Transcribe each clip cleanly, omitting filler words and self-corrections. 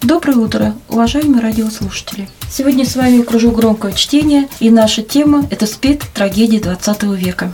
Доброе утро, уважаемые радиослушатели! Сегодня с вами кружок громкого чтения, и наша тема – это СПИД, трагедии 20 века.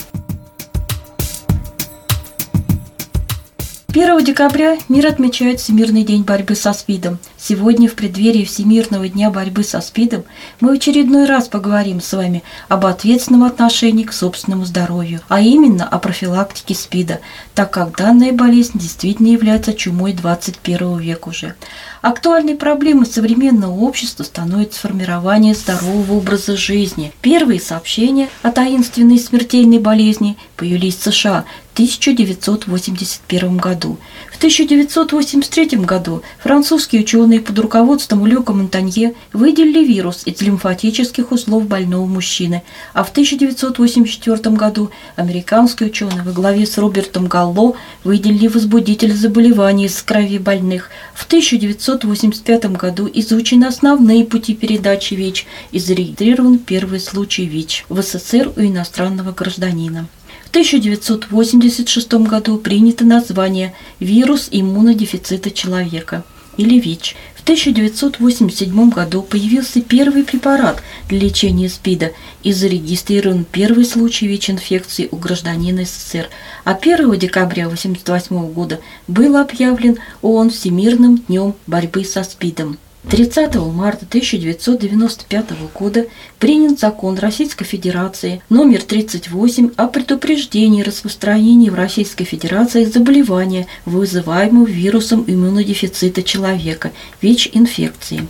1 декабря мир отмечает Всемирный день борьбы со СПИДом. Сегодня, в преддверии Всемирного дня борьбы со СПИДом, мы в очередной раз поговорим с вами об ответственном отношении к собственному здоровью, а именно о профилактике СПИДа, так как данная болезнь действительно является чумой 21 века уже. Актуальной проблемой современного общества становится формирование здорового образа жизни. Первые сообщения о таинственной смертельной болезни появились в США в 1981 году. В 1983 году французские ученые под руководством Люка Монтанье выделили вирус из лимфатических узлов больного мужчины, а в 1984 году американские ученые во главе с Робертом Галло выделили возбудитель заболеваний из крови больных. В 1985 году изучены основные пути передачи ВИЧ и зарегистрирован первый случай ВИЧ в СССР у иностранного гражданина. В 1986 году принято название «Вирус иммунодефицита человека» или ВИЧ. В 1987 году появился первый препарат для лечения СПИДа и зарегистрирован первый случай ВИЧ-инфекции у гражданина СССР, а 1 декабря 1988 года был объявлен ООН Всемирным днем борьбы со СПИДом. 30 марта 1995 года принят закон Российской Федерации номер 38 о предупреждении распространения в Российской Федерации заболевания, вызываемого вирусом иммунодефицита человека, ВИЧ-инфекции.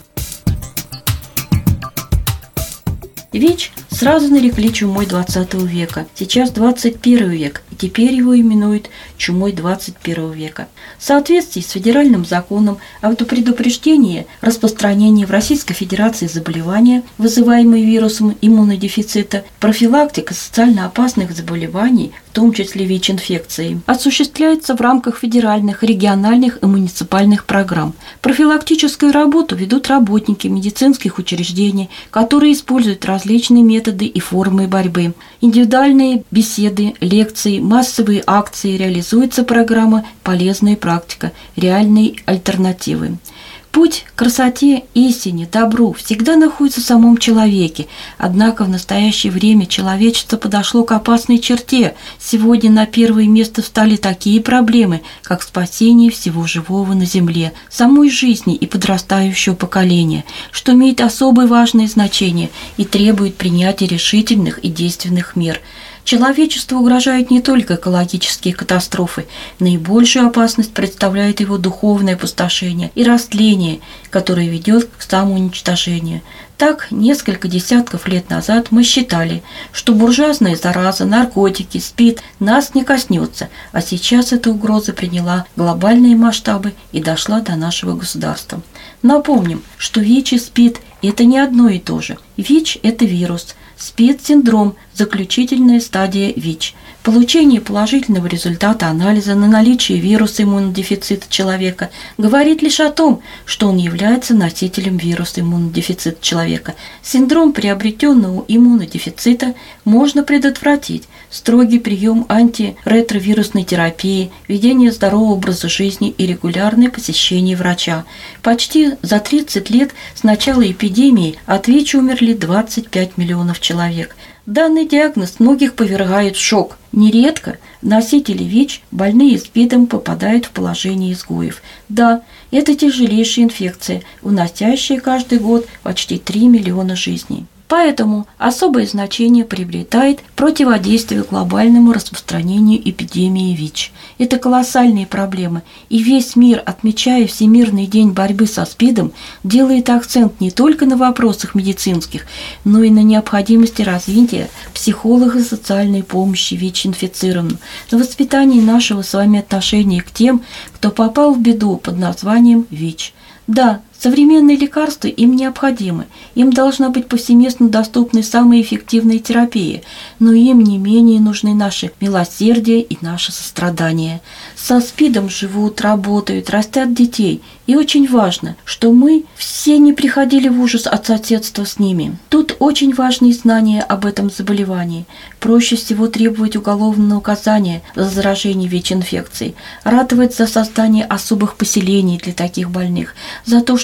ВИЧ сразу нарекли чумой 20 века. Сейчас 21 век, и теперь его именуют чумой 21 века. В соответствии с федеральным законом о предупреждении распространения в Российской Федерации заболевания, вызываемые вирусом иммунодефицита, профилактика социально опасных заболеваний, в том числе ВИЧ-инфекции, осуществляется в рамках федеральных, региональных и муниципальных программ. Профилактическую работу ведут работники медицинских учреждений, которые используют различные методы и формы борьбы. Индивидуальные беседы, лекции, массовые акции, реализуется программа «Полезная практика», реальные альтернативы. Путь к красоте, истине, добру всегда находится в самом человеке, однако в настоящее время человечество подошло к опасной черте. Сегодня на первое место встали такие проблемы, как спасение всего живого на земле, самой жизни и подрастающего поколения, что имеет особое важное значение и требует принятия решительных и действенных мер. Человечеству угрожают не только экологические катастрофы, наибольшую опасность представляет его духовное опустошение и растление, которое ведет к самоуничтожению. Так, несколько десятков лет назад мы считали, что буржуазная зараза, наркотики, СПИД нас не коснется, а сейчас эта угроза приняла глобальные масштабы и дошла до нашего государства. Напомним, что ВИЧ и СПИД – это не одно и то же. ВИЧ – это вирус, СПИД-синдром – заключительная стадия ВИЧ. Получение положительного результата анализа на наличие вируса иммунодефицита человека говорит лишь о том, что он является носителем вируса иммунодефицита человека. Синдром приобретенного иммунодефицита можно предотвратить. Строгий прием антиретровирусной терапии, ведение здорового образа жизни и регулярное посещение врача. Почти за 30 лет с начала эпидемии от ВИЧ умерли 25 миллионов человек. Данный диагноз многих повергает в шок. Нередко носители ВИЧ, больные СПИДом, попадают в положение изгоев. Да, это тяжелейшая инфекция, уносящая каждый год почти 3 миллиона жизней. Поэтому особое значение приобретает противодействие глобальному распространению эпидемии ВИЧ. Это колоссальные проблемы, и весь мир, отмечая Всемирный день борьбы со СПИДом, делает акцент не только на вопросах медицинских, но и на необходимости развития психолого-социальной помощи ВИЧ-инфицированным, на воспитании нашего с вами отношения к тем, кто попал в беду под названием ВИЧ. Да, современные лекарства им необходимы, им должна быть повсеместно доступна самая эффективная терапия, но им не менее нужны наше милосердие и наше сострадание. Со СПИДом живут, работают, растят детей, и очень важно, что мы все не приходили в ужас от соседства с ними. Тут очень важны знания об этом заболевании. Проще всего требовать уголовного наказания за заражение ВИЧ-инфекцией, ратовать за создание особых поселений для таких больных, за то, чтобы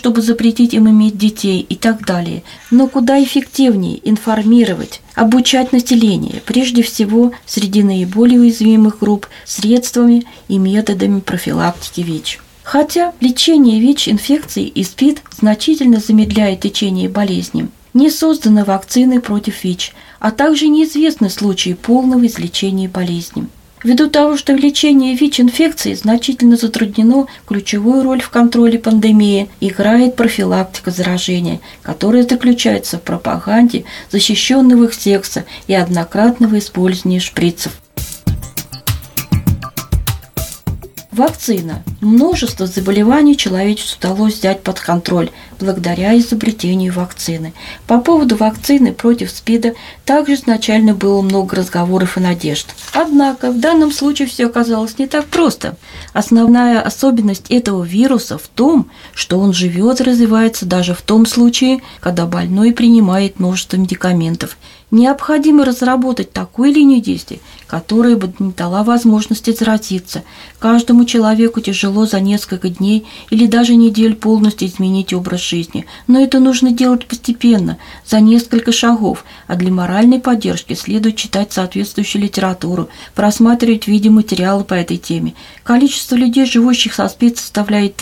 чтобы запретить им иметь детей и так далее. Но куда эффективнее информировать, обучать население, прежде всего среди наиболее уязвимых групп, средствами и методами профилактики ВИЧ. Хотя лечение ВИЧ-инфекции и СПИД значительно замедляет течение болезни, не созданы вакцины против ВИЧ, а также неизвестны случаи полного излечения болезни. Ввиду того, что лечение ВИЧ-инфекции значительно затруднено, ключевую роль в контроле пандемии играет профилактика заражения, которая заключается в пропаганде защищенного секса и однократного использования шприцев. Вакцина. Множество заболеваний человечеству удалось взять под контроль благодаря изобретению вакцины. По поводу вакцины против СПИДа также изначально было много разговоров и надежд. Однако в данном случае все оказалось не так просто. Основная особенность этого вируса в том, что он живет и развивается даже в том случае, когда больной принимает множество медикаментов. Необходимо разработать такую линию действий, которая бы не дала возможности заразиться. Каждому человеку тяжело за несколько дней или даже недель полностью изменить образ жизни, но это нужно делать постепенно, за несколько шагов, а для моральной поддержки следует читать соответствующую литературу, просматривать видеоматериалы по этой теме. Количество людей, живущих со СПИД, составляет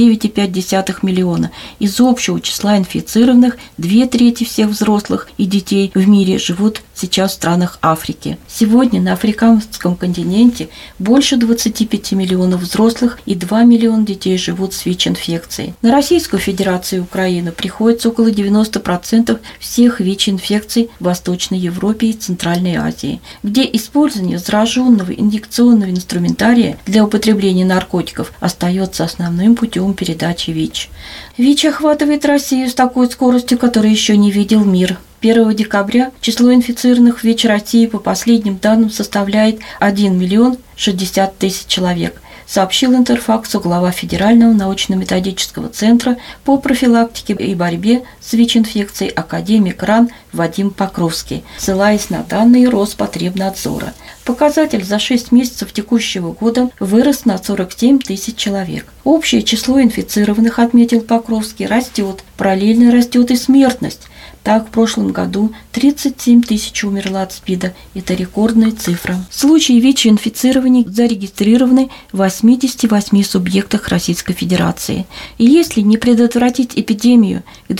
39,5 миллиона. Из общего числа инфицированных 2/3 всех взрослых и детей в мире живут сейчас в странах Африки. Сегодня на африканском континенте больше 25 миллионов взрослых и 2 миллиона детей живут с ВИЧ-инфекцией. На Российскую Федерацию и Украину приходится около 90% всех ВИЧ-инфекций в Восточной Европе и Центральной Азии, где использование зараженного инъекционного инструментария для употребления наркотиков остается основным путем передачи ВИЧ. ВИЧ охватывает Россию с такой скоростью, которой еще не видел мир. 1 декабря число инфицированных ВИЧ России по последним данным составляет 1 миллион 60 тысяч человек, сообщил Интерфаксу глава Федерального научно-методического центра по профилактике и борьбе с ВИЧ-инфекцией академик РАН Вадим Покровский, ссылаясь на данные Роспотребнадзора. Показатель за 6 месяцев текущего года вырос на 47 тысяч человек. Общее число инфицированных, отметил Покровский, растет. Параллельно растет и смертность. Так, в прошлом году 37 тысяч умерло от СПИДа. Это рекордная цифра. Случаи ВИЧ-инфицирования зарегистрированы в 88 субъектах Российской Федерации. И если не предотвратить эпидемию, к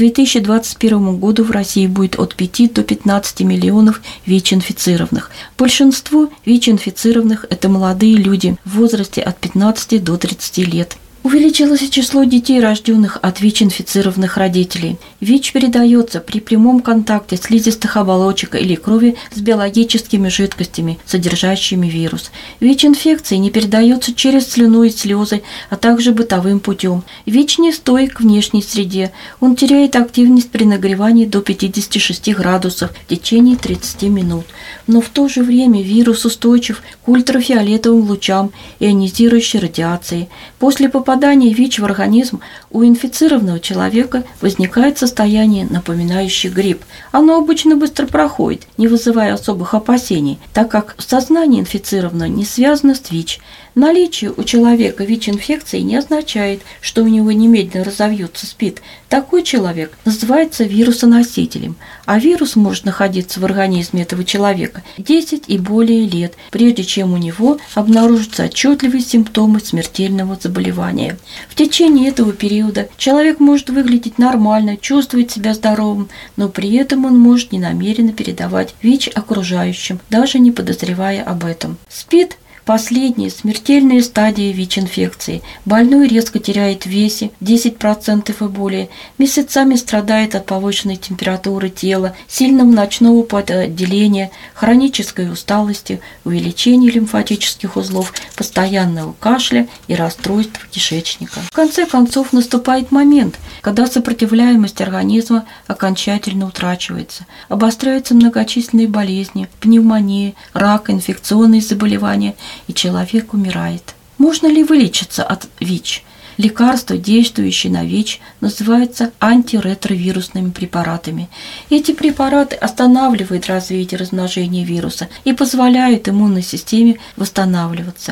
2021 году в России будет от 5 до 15 миллионов ВИЧ-инфицированных. Большинство ВИЧ-инфицированных – это молодые люди в возрасте от 15 до 30 лет. Увеличилось и число детей, рожденных от ВИЧ-инфицированных родителей. ВИЧ передается при прямом контакте слизистых оболочек или крови с биологическими жидкостями, содержащими вирус. ВИЧ-инфекция не передается через слюну и слезы, а также бытовым путем. ВИЧ не стойк к внешней среде. Он теряет активность при нагревании до 56 градусов в течение 30 минут. Но в то же время вирус устойчив к ультрафиолетовым лучам, ионизирующей радиации. После попадания ВИЧ в организм у инфицированного человека возникает состояние, напоминающее грипп. Оно обычно быстро проходит, не вызывая особых опасений, так как сознание инфицированного не связано с ВИЧ. Наличие у человека ВИЧ-инфекции не означает, что у него немедленно разовьется СПИД. Такой человек называется вирусоносителем, а вирус может находиться в организме этого человека 10 и более лет, прежде чем у него обнаружатся отчетливые симптомы смертельного заболевания. В течение этого периода человек может выглядеть нормально, чувствовать себя здоровым, но при этом он может ненамеренно передавать ВИЧ окружающим, даже не подозревая об этом. СПИД – последняя смертельная стадия ВИЧ-инфекции. Больной резко теряет в весе 10% и более, месяцами страдает от повышенной температуры тела, сильного ночного потоотделения, хронической усталости, увеличения лимфатических узлов, постоянного кашля и расстройств кишечника. В конце концов наступает момент, когда сопротивляемость организма окончательно утрачивается. Обостряются многочисленные болезни, пневмония, рак, инфекционные заболевания, и человек умирает. Можно ли вылечиться от ВИЧ? Лекарства, действующие на ВИЧ, называются антиретровирусными препаратами. Эти препараты останавливают развитие и размножение вируса и позволяют иммунной системе восстанавливаться.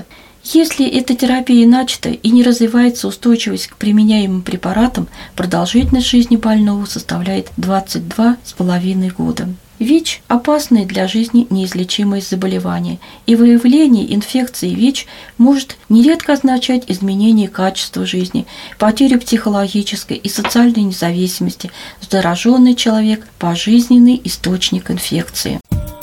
Если эта терапия начата и не развивается устойчивость к применяемым препаратам, продолжительность жизни больного составляет 22,5 года. ВИЧ – опасное для жизни неизлечимое заболевание, и выявление инфекции ВИЧ может нередко означать изменение качества жизни, потерю психологической и социальной независимости. Зараженный человек – пожизненный источник инфекции.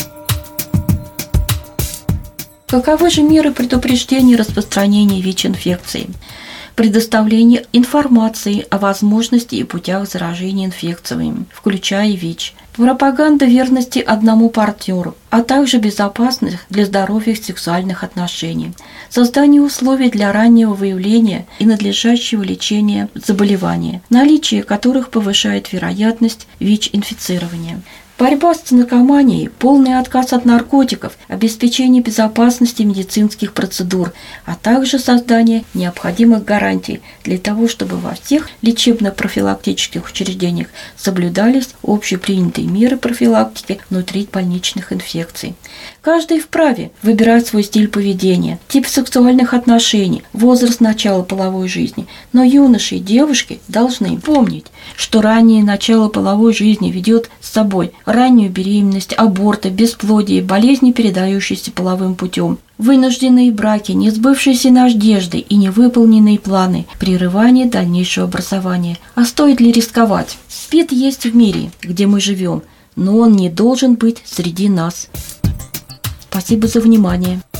Каковы же меры предупреждения распространения ВИЧ-инфекции? Предоставление информации о возможности и путях заражения инфекциями, включая ВИЧ, пропаганда верности одному партнеру, а также безопасных для здоровья сексуальных отношений, создание условий для раннего выявления и надлежащего лечения заболевания, наличие которых повышает вероятность ВИЧ-инфицирования. Борьба с наркоманией, полный отказ от наркотиков, обеспечение безопасности медицинских процедур, а также создание необходимых гарантий для того, чтобы во всех лечебно-профилактических учреждениях соблюдались общепринятые меры профилактики внутрибольничных инфекций. Каждый вправе выбирать свой стиль поведения, тип сексуальных отношений, возраст начала половой жизни, но юноши и девушки должны помнить, что раннее начало половой жизни ведет с собой раннюю беременность, аборты, бесплодие, болезни, передающиеся половым путем, вынужденные браки, несбывшиеся надежды и невыполненные планы, прерывание дальнейшего образования. А стоит ли рисковать? СПИД есть в мире, где мы живем, но он не должен быть среди нас. Спасибо за внимание.